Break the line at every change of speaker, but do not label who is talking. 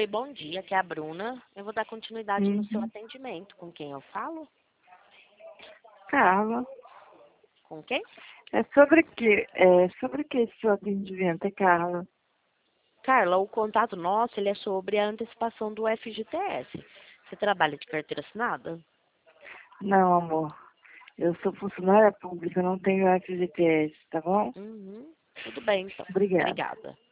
Oi, bom dia, aqui é a Bruna. Eu vou dar continuidade no seu atendimento. Com quem eu falo?
Carla,
Com quem?
é sobre que, esse seu atendimento, é Carla?
Carla, o contato nosso ele é sobre a antecipação do FGTS. Você trabalha de carteira assinada?
Não, amor, eu sou funcionária pública, não tenho FGTS, tá bom?
Uhum. Tudo bem, então.
Obrigada.
Obrigada.